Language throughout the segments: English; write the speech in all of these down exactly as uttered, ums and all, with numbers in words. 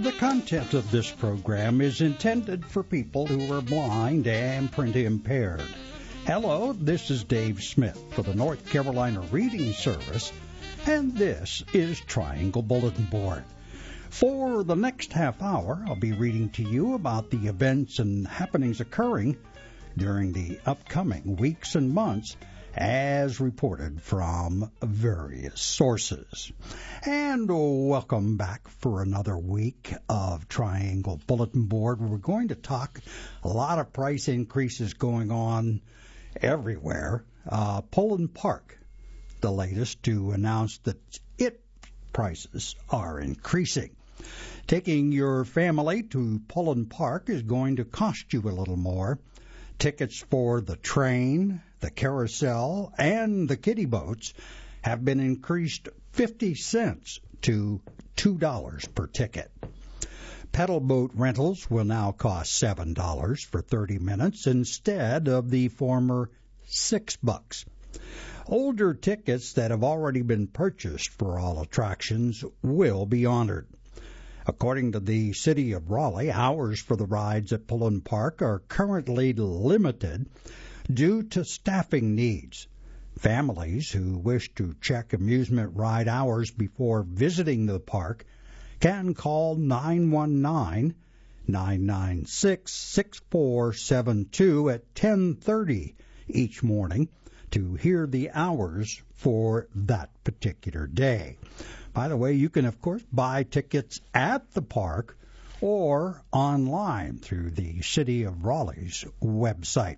The content of this program is intended for people who are blind and print impaired. Hello, this is Dave Smith for the North Carolina Reading Service, and this is Triangle Bulletin Board. For the next half hour, I'll be reading to you about the events and happenings occurring during the upcoming weeks and months as reported from various sources. And welcome back for another week of Triangle Bulletin Board. We're going to talk a lot of price increases going on everywhere. Uh, Pullen Park, the latest to announce that its prices are increasing. Taking your family to Pullen Park is going to cost you a little more. Tickets for the train, the carousel, and the kiddie boats have been increased fifty cents to two dollars per ticket. Pedal boat rentals will now cost seven dollars for thirty minutes instead of the former six bucks. Older tickets that have already been purchased for all attractions will be honored. According to the City of Raleigh, hours for the rides at Pullen Park are currently limited due to staffing needs. Families who wish to check amusement ride hours before visiting the park can call nine one nine, nine nine six, six four seven two at ten thirty each morning to hear the hours for that particular day. By the way, you can, of course, buy tickets at the park or online through the City of Raleigh's website.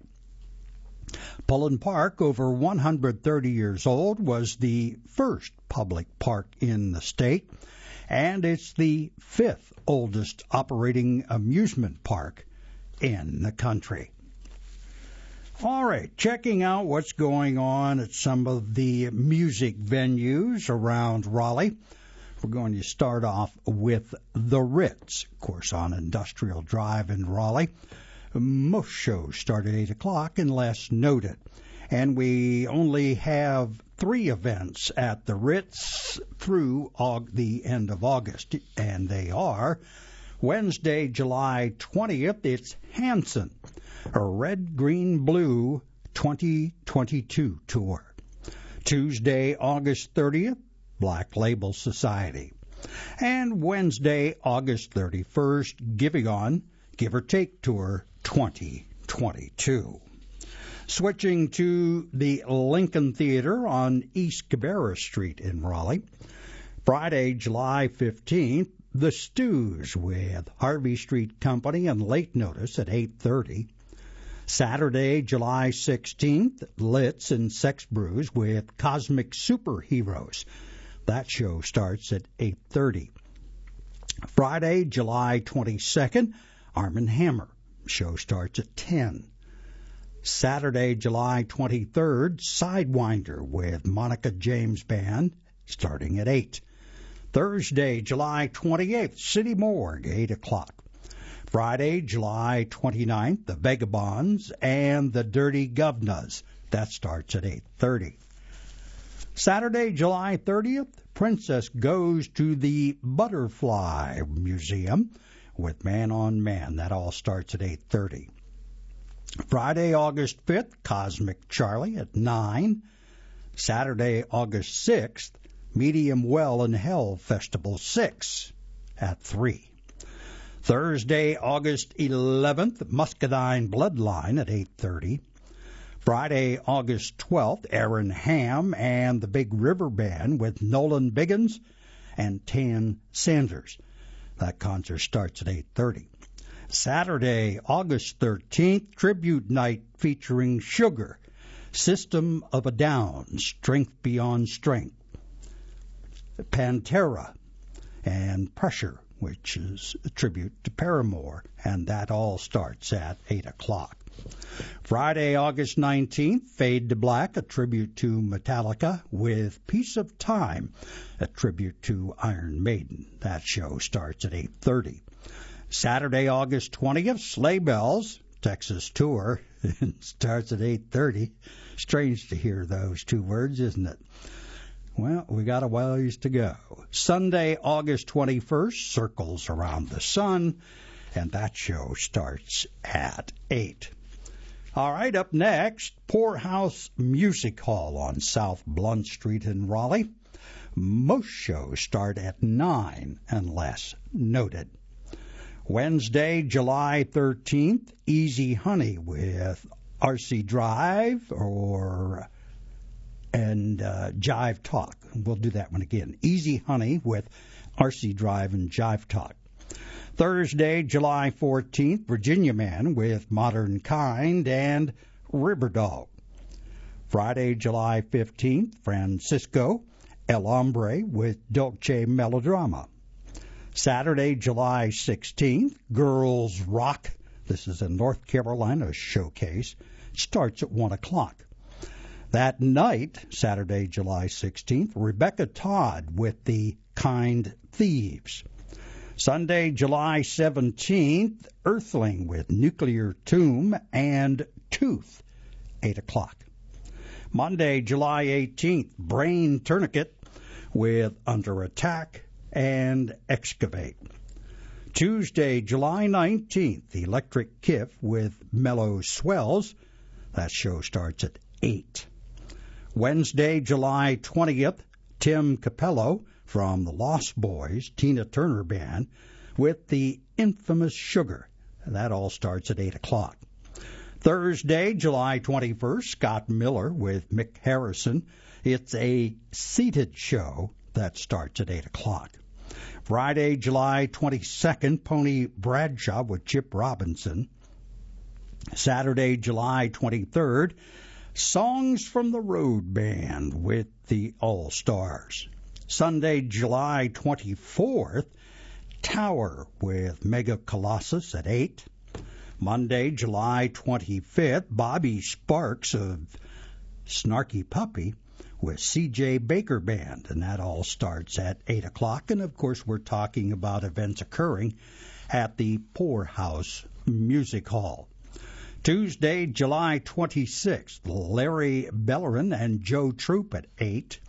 Pullen Park, over one hundred thirty years old, was the first public park in the state, and it's the fifth oldest operating amusement park in the country. All right, checking out what's going on at some of the music venues around Raleigh. We're going to start off with the Ritz, of course, on Industrial Drive in Raleigh. Most shows start at eight o'clock unless noted. And we only have three events at the Ritz through aug- the end of August, and they are Wednesday, July twentieth, it's Hanson, a Red, Green, Blue twenty twenty-two tour. Tuesday, August thirtieth, Black Label Society. And Wednesday, August thirty-first, Giveon, Give or Take Tour twenty twenty-two. Switching to the Lincoln Theater on East Cabarrus Street in Raleigh. Friday, July fifteenth, The Stews with Harvey Street Company and Late Notice at eight thirty. Saturday, July sixteenth, Litz and Sex Brews with Cosmic Superheroes. That show starts at eight thirty. Friday, July twenty-second, Arm and Hammer. Show starts at ten. Saturday, July twenty-third, Sidewinder with Monica James Band starting at eight. Thursday, July twenty-eighth, City Morgue, eight o'clock. Friday, July twenty-ninth, the Vagabonds and the Dirty Govnas. That starts at eight thirty. Saturday, July thirtieth, Princess goes to the Butterfly Museum with Man on Man. That all starts at eight thirty. Friday, August fifth, Cosmic Charlie at nine. Saturday, August sixth, Medium Well in Hell Festival six at three. Thursday, August eleventh, Muscadine Bloodline at eight thirty. Friday, August twelfth, Aaron Ham and the Big River Band with Nolan Biggins and Tan Sanders. That concert starts at eight thirty. Saturday, August thirteenth, Tribute Night featuring Sugar, System of a Down, Strength Beyond Strength, Pantera, and Pressure, which is a tribute to Paramore, and that all starts at eight o'clock. Friday, August nineteenth, Fade to Black, a tribute to Metallica, with Piece of Time, a tribute to Iron Maiden. That show starts at eight thirty. Saturday, August twentieth, Sleigh Bells, Texas Tour, starts at eight thirty. Strange to hear those two words, isn't it? Well, we got a ways to go. Sunday, August twenty-first, Circles Around the Sun, and that show starts at eight. All right, up next, Poorhouse Music Hall on South Blunt Street in Raleigh. Most shows start at nine, unless noted. Wednesday, July thirteenth, Easy Honey with R C Drive or and uh, Jive Talk. We'll do that one again. Easy Honey with R C Drive and Jive Talk. Thursday, July fourteenth, Virginia Man with Modern Kind and River Dog. Friday, July fifteenth, Francisco El Hombre with Dolce Melodrama. Saturday, July sixteenth, Girls Rock. This is a North Carolina showcase. It starts at one o'clock. That night, Saturday, July sixteenth, Rebecca Todd with the Kind Thieves. Sunday, July seventeenth, Earthling with Nuclear Tomb and Tooth, eight o'clock. Monday, July eighteenth, Brain Tourniquet with Under Attack and Excavate. Tuesday, July nineteenth, Electric Kiff with Mellow Swells. That show starts at eight. Wednesday, July twentieth, Tim Capello from the Lost Boys, Tina Turner Band, with the infamous Sugar. That all starts at eight o'clock. Thursday, July twenty-first, Scott Miller with Mick Harrison. It's a seated show that starts at eight o'clock. Friday, July twenty-second, Pony Bradshaw with Chip Robinson. Saturday, July twenty-third, Songs from the Road Band with the All-Stars. Sunday, July twenty-fourth, Tower with Mega Colossus at eight. Monday, July twenty-fifth, Bobby Sparks of Snarky Puppy with C J Baker Band, and that all starts at eight o'clock. And, of course, we're talking about events occurring at the Poorhouse Music Hall. Tuesday, July twenty-sixth, Larry Bellerin and Joe Troop at eight.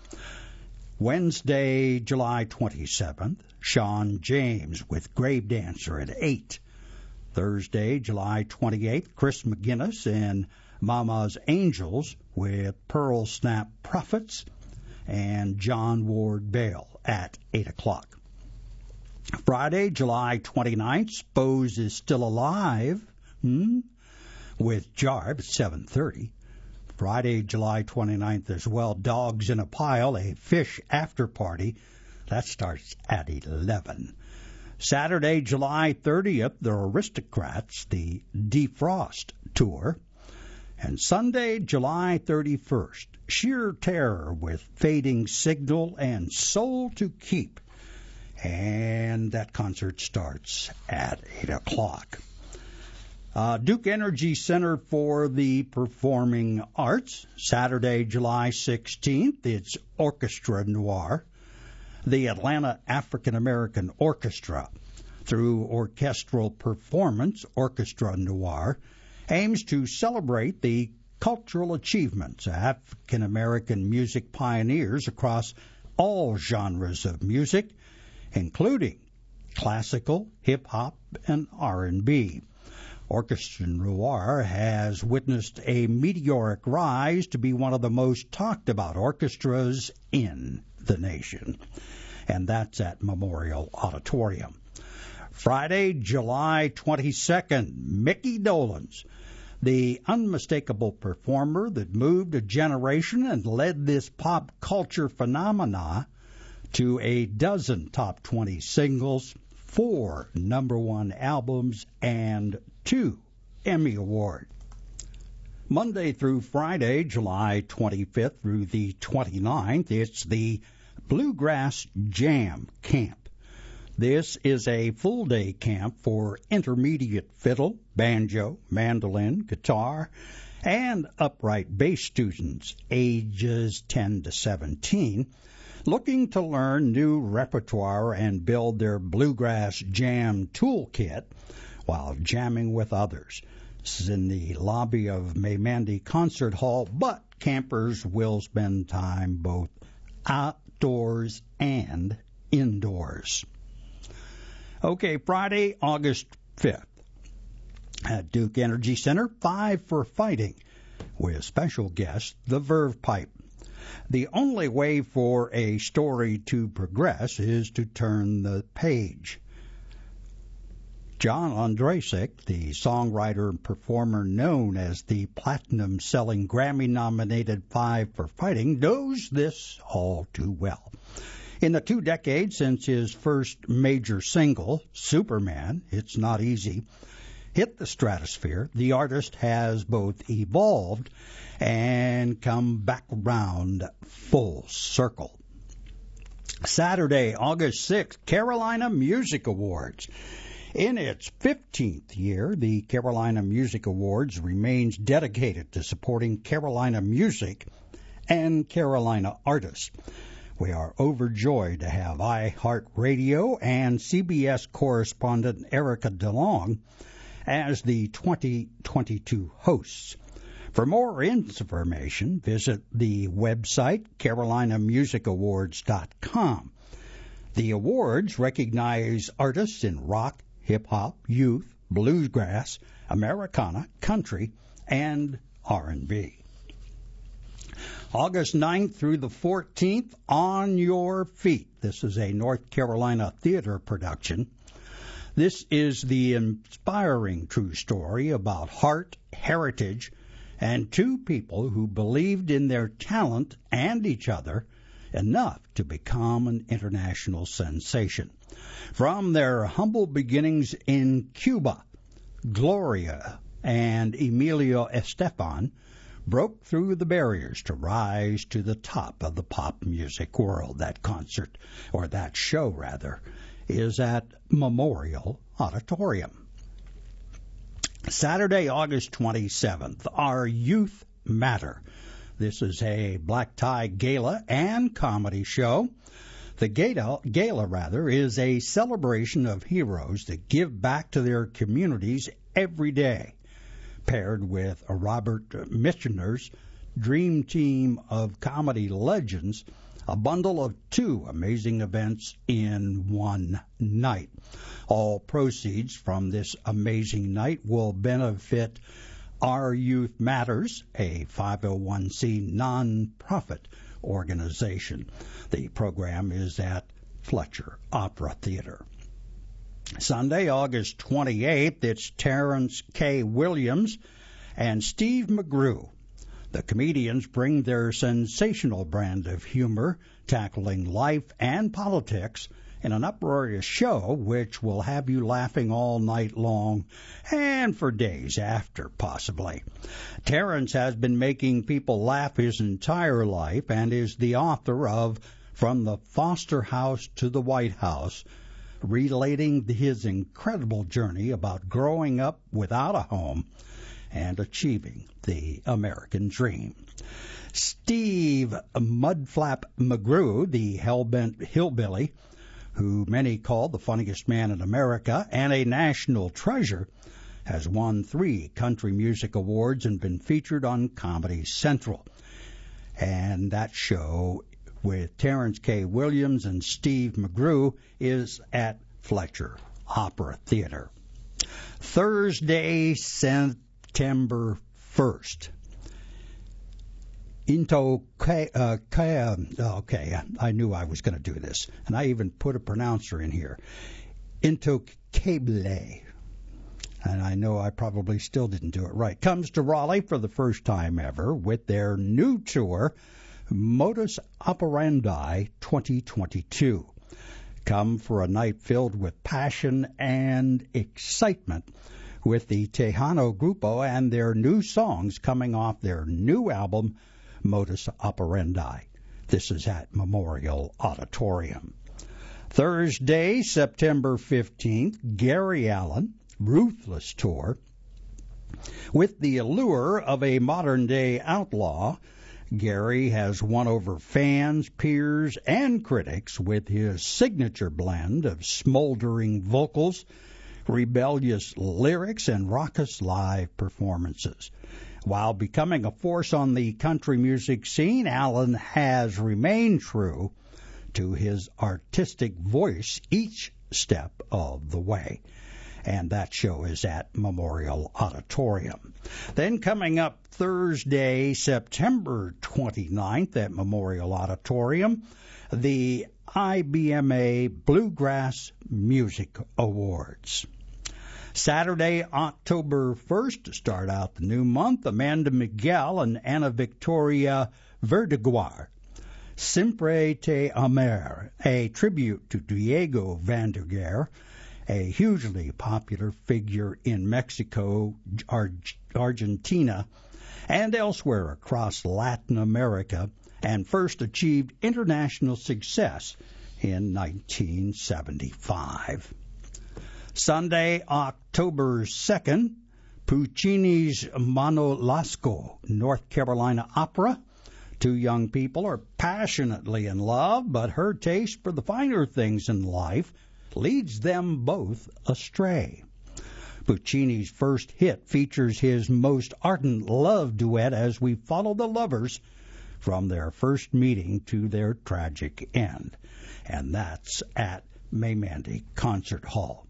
Wednesday, July twenty-seventh, Sean James with Grave Dancer at eight. Thursday, July twenty-eighth, Chris McGinnis and Mama's Angels with Pearl Snap Prophets and John Ward Bale at eight o'clock. Friday, July twenty-ninth, Spose is Still Alive hmm, with Jarb at seven thirty. Friday, July twenty-ninth as well, Dogs in a Pile, a Fish After Party. That starts at eleven. Saturday, July thirtieth, the Aristocrats, the Defrost Tour. And Sunday, July thirty-first, Sheer Terror with Fading Signal and Soul to Keep. And that concert starts at eight o'clock. Uh, Duke Energy Center for the Performing Arts, Saturday, July sixteenth, it's Orchestra Noir. The Atlanta African American Orchestra, through orchestral performance, Orchestra Noir, aims to celebrate the cultural achievements of African American music pioneers across all genres of music, including classical, hip-hop, and R and B. Orchestra Noir has witnessed a meteoric rise to be one of the most talked about orchestras in the nation. And that's at Memorial Auditorium. Friday, July twenty-second, Mickey Dolenz, the unmistakable performer that moved a generation and led this pop culture phenomena to a dozen top twenty singles, four number one albums, and two Emmy Awards. Monday through Friday, July twenty-fifth through the twenty-ninth, it's the Bluegrass Jam Camp. This is a full-day camp for intermediate fiddle, banjo, mandolin, guitar, and upright bass students ages ten to seventeen, looking to learn new repertoire and build their bluegrass jam toolkit while jamming with others. This is in the lobby of Maymandi Concert Hall, but campers will spend time both outdoors and indoors. Okay, Friday, August fifth. At Duke Energy Center, Five for Fighting, with special guest, the Verve Pipe. The only way for a story to progress is to turn the page. John Ondrasik, the songwriter and performer known as the platinum-selling Grammy-nominated Five for Fighting, knows this all too well. In the two decades since his first major single, Superman, It's Not Easy, hit the stratosphere, the artist has both evolved and come back around full circle. Saturday, August sixth, Carolina Music Awards. In its fifteenth year, the Carolina Music Awards remains dedicated to supporting Carolina music and Carolina artists. We are overjoyed to have iHeartRadio and C B S correspondent Erica DeLong as the twenty twenty-two hosts. For more information, visit the website carolina music awards dot com. The awards recognize artists in rock, hip-hop, youth, bluegrass, Americana, country, and R and B. August ninth through the fourteenth, On Your Feet. This is a North Carolina theater production. This is the inspiring true story about heart, heritage, and two people who believed in their talent and each other enough to become an international sensation. From their humble beginnings in Cuba, Gloria and Emilio Estefan broke through the barriers to rise to the top of the pop music world. That concert, or that show rather, is at Memorial Auditorium. Saturday, August twenty-seventh, Our Youth Matter. This is a black tie gala and comedy show. The gala, gala rather, is a celebration of heroes that give back to their communities every day, paired with a Robert Michener's dream team of comedy legends, a bundle of two amazing events in one night. All proceeds from this amazing night will benefit Our Youth Matters, a five oh one c nonprofit organization. The program is at Fletcher Opera Theater. Sunday, August twenty-eighth, it's Terrence K. Williams and Steve McGrew. The comedians bring their sensational brand of humor, tackling life and politics in an uproarious show which will have you laughing all night long and for days after, possibly. Terrence has been making people laugh his entire life and is the author of From the Foster House to the White House, relating his incredible journey about growing up without a home and achieving the American dream. Steve Mudflap McGrew, the hellbent hillbilly, who many call the funniest man in America and a national treasure, has won three country music awards and been featured on Comedy Central. And that show with Terrence K. Williams and Steve McGrew is at Fletcher Opera Theater. Thursday, September first. Into uh, okay, I knew I was going to do this, and I even put a pronouncer in here. Intocable, and I know I probably still didn't do it right. Comes to Raleigh for the first time ever with their new tour, Modus Operandi twenty twenty-two. Come for a night filled with passion and excitement with the Tejano Grupo and their new songs coming off their new album, Modus Operandi. This is at Memorial Auditorium. Thursday, September fifteenth, Gary Allan, Ruthless Tour. With the allure of a modern-day outlaw, Gary has won over fans, peers, and critics with his signature blend of smoldering vocals, rebellious lyrics, and raucous live performances. While becoming a force on the country music scene, Alan has remained true to his artistic voice each step of the way. And that show is at Memorial Auditorium. Then coming up Thursday, September twenty-ninth at Memorial Auditorium, the I B M A Bluegrass Music Awards. Saturday, October first, to start out the new month, Amanda Miguel and Ana Victoria Verdeguer, Siempre Te Amer, a tribute to Diego Verdaguer, a hugely popular figure in Mexico, Ar- Argentina, and elsewhere across Latin America, and first achieved international success in nineteen seventy-five. Sunday, October second, Puccini's Mano Lasco, North Carolina opera. Two young people are passionately in love, but her taste for the finer things in life leads them both astray. Puccini's first hit features his most ardent love duet as we follow the lovers from their first meeting to their tragic end. And that's at Maymandy Concert Hall.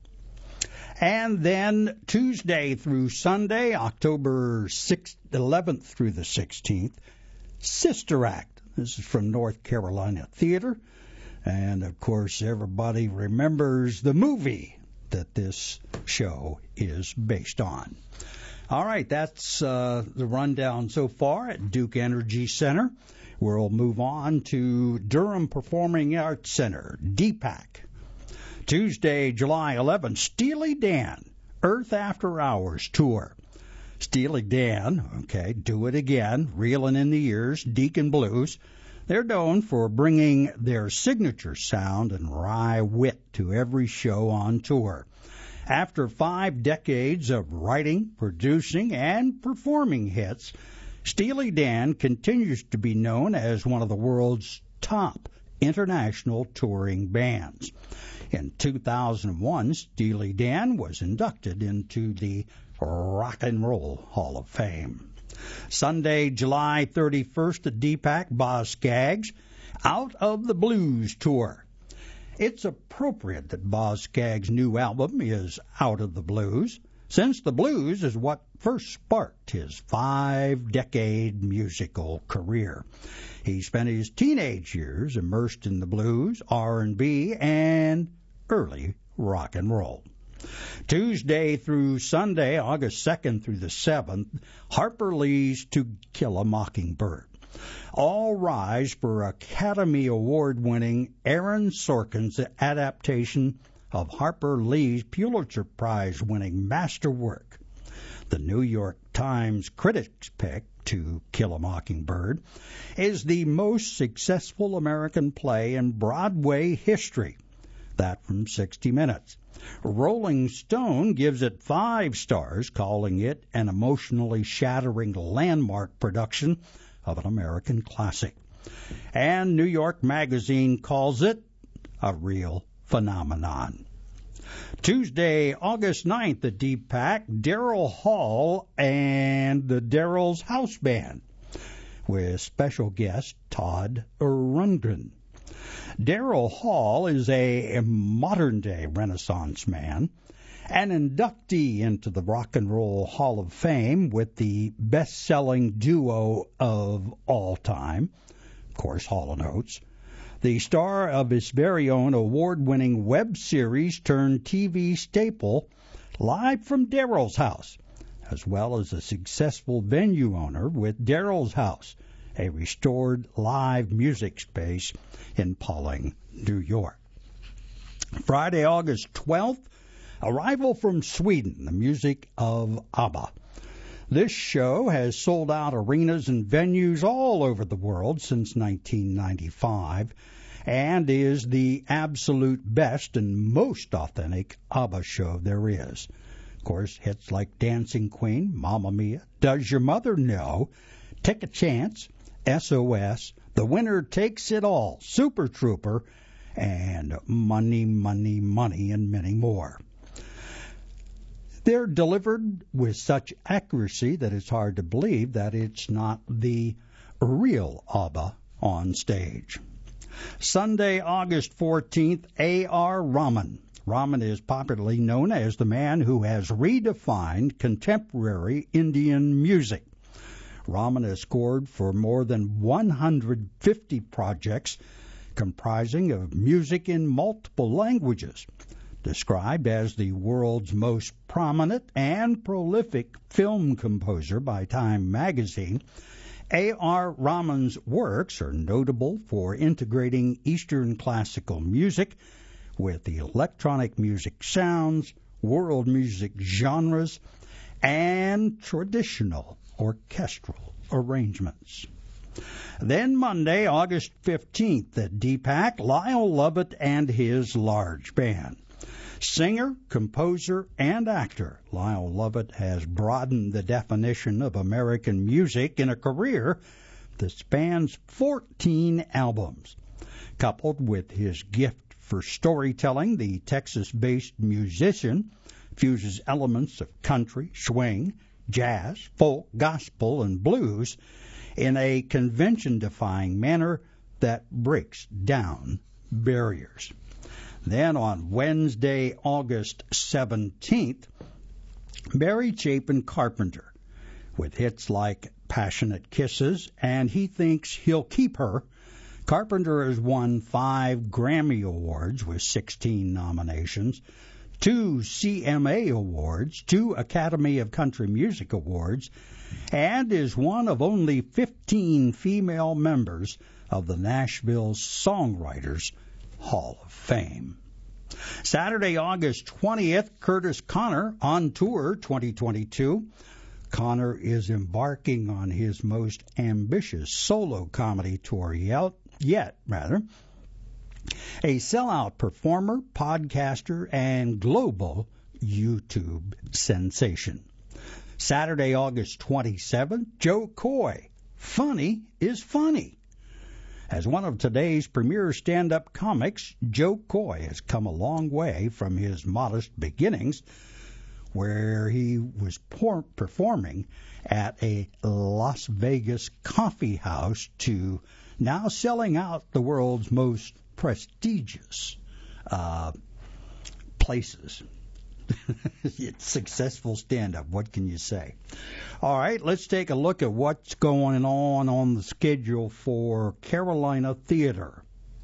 And then Tuesday through Sunday, October sixth, eleventh through the sixteenth, Sister Act. This is from North Carolina Theater. And, of course, everybody remembers the movie that this show is based on. All right, that's uh, the rundown so far at Duke Energy Center. We'll move on to Durham Performing Arts Center, D PAC. Tuesday, July eleventh, Steely Dan, Earth After Hours Tour. Steely Dan, okay, Do It Again, Reelin' in the Years, Deacon Blues. They're known for bringing their signature sound and wry wit to every show on tour. After five decades of writing, producing, and performing hits, Steely Dan continues to be known as one of the world's top international touring bands. In two thousand one, Steely Dan was inducted into the Rock and Roll Hall of Fame. Sunday, July thirty-first at D PAC, Boz Scaggs, Out of the Blues Tour. It's appropriate that Boz Scaggs' new album is Out of the Blues, since the blues is what first sparked his five-decade musical career. He spent his teenage years immersed in the blues, R and B, and early rock and roll. Tuesday through Sunday, August second through the seventh, Harper Lee's To Kill a Mockingbird. All rise for Academy Award-winning Aaron Sorkin's adaptation of Harper Lee's Pulitzer Prize-winning masterwork. The New York Times critics pick To Kill a Mockingbird is the most successful American play in Broadway history. That from sixty minutes. Rolling Stone gives it five stars, calling it an emotionally shattering landmark production of an American classic. And New York Magazine calls it a real phenomenon. Tuesday, August ninth at D PAC, Daryl Hall and the Daryl's House Band with special guest Todd Rundgren. Daryl Hall is a modern-day Renaissance man, an inductee into the Rock and Roll Hall of Fame with the best-selling duo of all time, of course, Hall and Oates, the star of his very own award-winning web series turned T V staple, Live from Daryl's House, as well as a successful venue owner with Daryl's House, a restored live music space in Pawling, New York. Friday, August twelfth, arrival from Sweden, the music of ABBA. This show has sold out arenas and venues all over the world since nineteen ninety-five and is the absolute best and most authentic ABBA show there is. Of course, hits like Dancing Queen, Mamma Mia, Does Your Mother Know, Take a Chance, S O S, The Winner Takes It All, Super Trooper, and Money, Money, Money, and many more. They're delivered with such accuracy that it's hard to believe that it's not the real ABBA on stage. Sunday, August fourteenth, A R. Rahman. Rahman is popularly known as the man who has redefined contemporary Indian music. Rahman has scored for more than one hundred fifty projects comprising of music in multiple languages. Described as the world's most prominent and prolific film composer by Time magazine, A R. Rahman's works are notable for integrating Eastern classical music with electronic music sounds, world music genres, and traditional orchestral arrangements. Then Monday, August fifteenth, at Deepak, Lyle Lovett and his large band. Singer, composer, and actor, Lyle Lovett has broadened the definition of American music in a career that spans fourteen albums. Coupled with his gift for storytelling, the Texas-based musician fuses elements of country, swing, jazz, folk, gospel, and blues in a convention-defying manner that breaks down barriers. Then on Wednesday, August seventeenth, Mary Chapin Carpenter, with hits like Passionate Kisses and He Thinks He'll Keep Her. Carpenter has won five Grammy Awards with sixteen nominations, two C M A Awards, two Academy of Country Music Awards, and is one of only fifteen female members of the Nashville Songwriters Hall of Fame. Saturday, August twentieth, Curtis Connor on tour twenty twenty-two. Connor is embarking on his most ambitious solo comedy tour yet, yet rather. A sellout performer, podcaster, and global YouTube sensation. Saturday, August twenty-seventh, Joe Coy. Funny is funny. As one of today's premier stand-up comics, Joe Coy has come a long way from his modest beginnings, where he was por- performing at a Las Vegas coffee house, to now selling out the world's most prestigious uh, places. It's successful stand-up. What can you say? All right, let's take a look at what's going on on the schedule for Carolina Theater.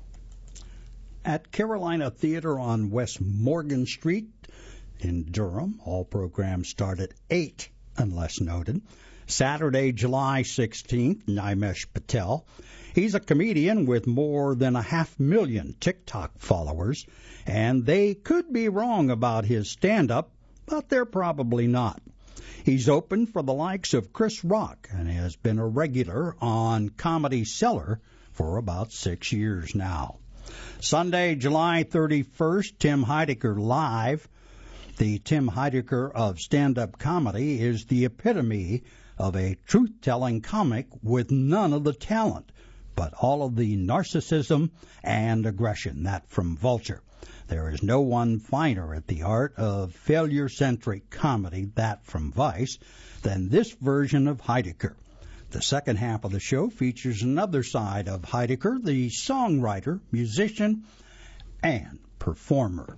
At Carolina Theater on West Morgan Street in Durham, all programs start at eight, unless noted. Saturday, July sixteenth, Nimesh Patel. He's a comedian with more than a half million TikTok followers, and they could be wrong about his stand-up, but they're probably not. He's open for the likes of Chris Rock and has been a regular on Comedy Cellar for about six years now. Sunday, July thirty-first, Tim Heidecker Live. The Tim Heidecker of stand-up comedy is the epitome of a truth-telling comic with none of the talent, but all of the narcissism and aggression. That from Vulture. There is no one finer at the art of failure-centric comedy, that from Vice, than this version of Heidecker. The second half of the show features another side of Heidecker, the songwriter, musician, and performer.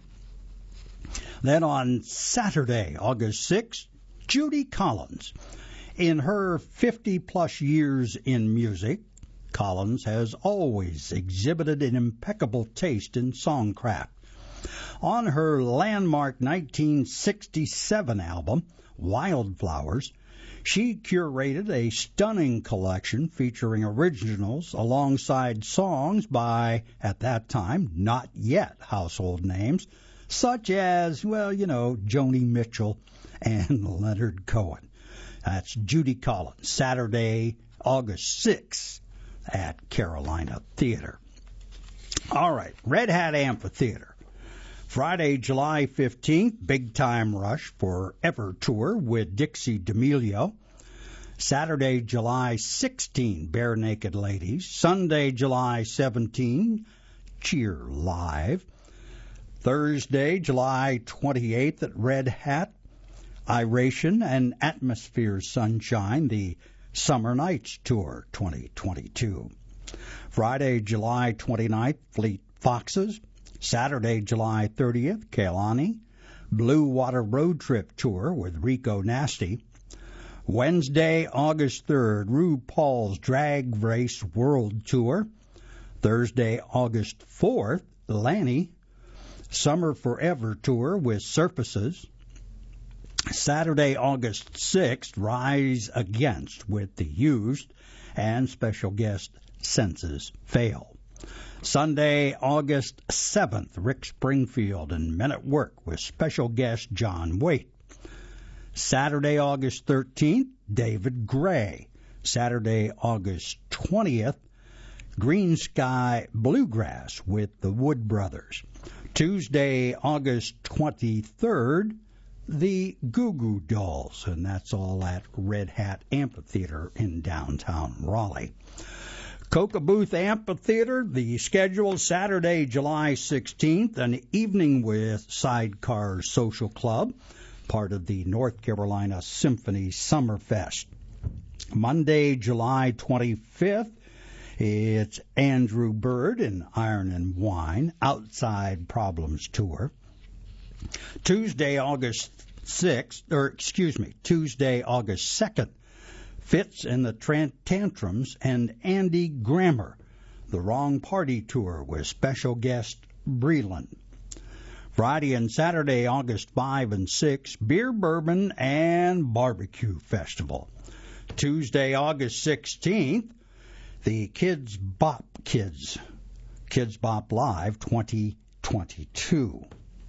Then on Saturday, August sixth, Judy Collins. In her fifty-plus years in music, Collins has always exhibited an impeccable taste in songcraft. On her landmark nineteen sixty-seven album, Wildflowers, she curated a stunning collection featuring originals alongside songs by, at that time, not yet household names, such as, well, you know, Joni Mitchell and Leonard Cohen. That's Judy Collins, Saturday, August sixth at Carolina Theater. All right, Red Hat Amphitheater. Friday, July fifteenth, Big Time Rush for Ever Tour with Dixie D'Amelio. Saturday, July sixteenth, Bare Naked Ladies. Sunday, July seventeenth, Cheer Live. Thursday, July twenty-eighth at Red Hat, Iration and Atmosphere Sunshine, the Summer Nights Tour twenty twenty-two. Friday, July twenty-ninth, Fleet Foxes. Saturday, July thirtieth, Kehlani. Blue Water Road Trip Tour with Rico Nasty. Wednesday, August third, RuPaul's Drag Race World Tour. Thursday, August fourth, Lanny. Summer Forever Tour with Surfaces. Saturday, August sixth, Rise Against with The Used and special guest Senses Fail. Sunday, August seventh, Rick Springfield and Men at Work with special guest John Waite. Saturday, August thirteenth, David Gray. Saturday, August twentieth, Green Sky Bluegrass with the Wood Brothers. Tuesday, August twenty-third, the Goo Goo Dolls, and that's all at Red Hat Amphitheater in downtown Raleigh. Coca Booth Amphitheater, the schedule Saturday, July sixteenth, an evening with Sidecar Social Club, part of the North Carolina Symphony Summerfest. Monday, July twenty-fifth, it's Andrew Bird and Iron and Wine, Outside Problems Tour. Tuesday, August sixth, or excuse me, Tuesday, August second, Fitz and the Tran- Tantrums and Andy Grammer, the Wrong Party Tour with special guest Breland. Friday and Saturday, August fifth and sixth, Beer, Bourbon, and Barbecue Festival. Tuesday, August sixteenth, the Kids Bop Kids, Kids Bop Live twenty twenty-two.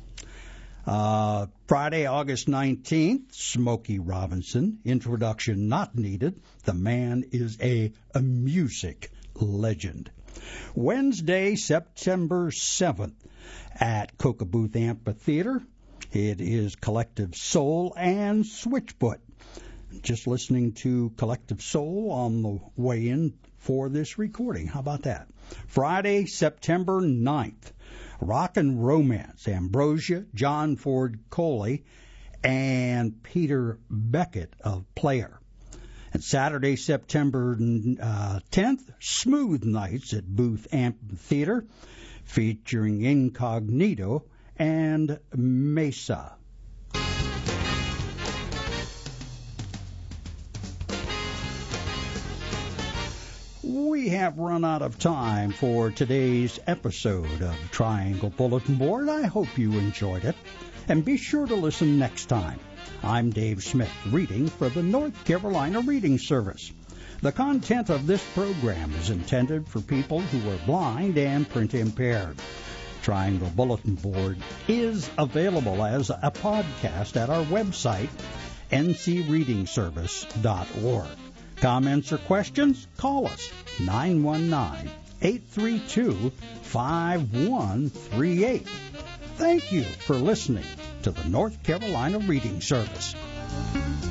Uh, Friday, August nineteenth, Smokey Robinson, introduction not needed. The man is a, a music legend. Wednesday, September seventh, at Coca Booth Amphitheater, it is Collective Soul and Switchfoot. Just listening to Collective Soul on the way in for this recording. How about that? Friday, September ninth, Rock and Romance, Ambrosia, John Ford Coley, and Peter Beckett of Player. And Saturday, September uh, tenth, Smooth Nights at Booth Amphitheater, featuring Incognito and Mesa. We have run out of time for today's episode of Triangle Bulletin Board. I hope you enjoyed it. And be sure to listen next time. I'm Dave Smith, reading for the North Carolina Reading Service. The content of this program is intended for people who are blind and print impaired. Triangle Bulletin Board is available as a podcast at our website, n c reading service dot org. Comments or questions? Call us, nine one nine, eight three two, five one three eight. Thank you for listening to the North Carolina Reading Service.